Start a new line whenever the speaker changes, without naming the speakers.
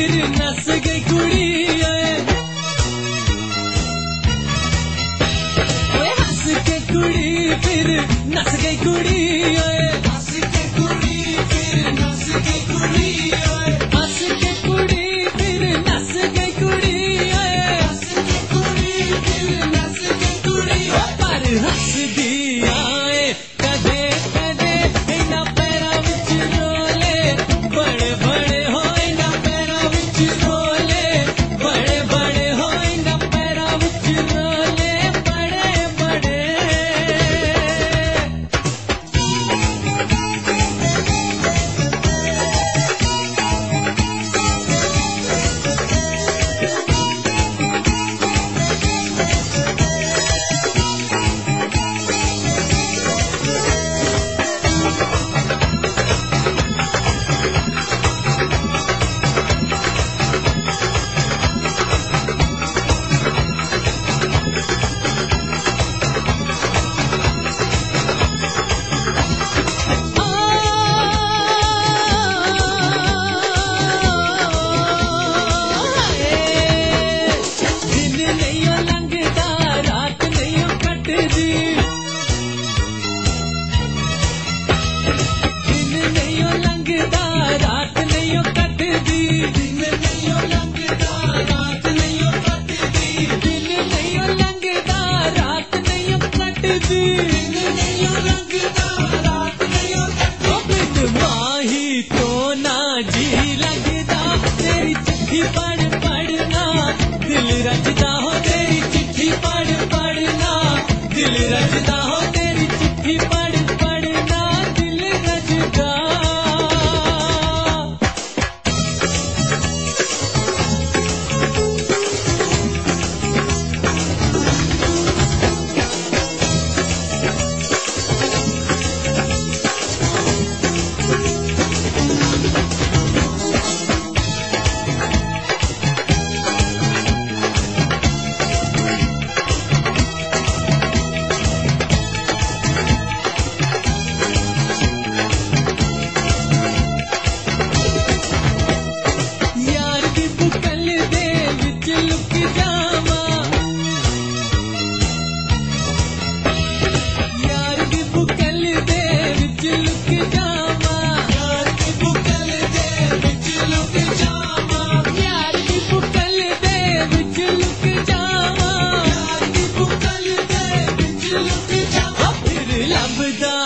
फिर नस गई कुड़ी हंस के कुड़ी फिर नस गई कुड़ी हंस के कुड़ी फिर नस गई कुड़ी हंस के कुड़ी फिर नस गई कुड़ी हंस के कुड़ी फिर नस गई कुड़ी पर हंस दिया कदे कदे इना पैरा विच रोले बड़े बड़े हो इना पैरा विच रोले बड़े बड़े हो इना पैरा विच रोले बड़े बड़े माही तो ना जी लगदा तेरी चिट्ठी पढ़ पढ़ना दिल रचदा हो तेरी चिट्ठी पढ़ पढ़ना दिल रचदा हो तेरी चिट्ठी पढ़ पढ़ना दिल रचदा लभदा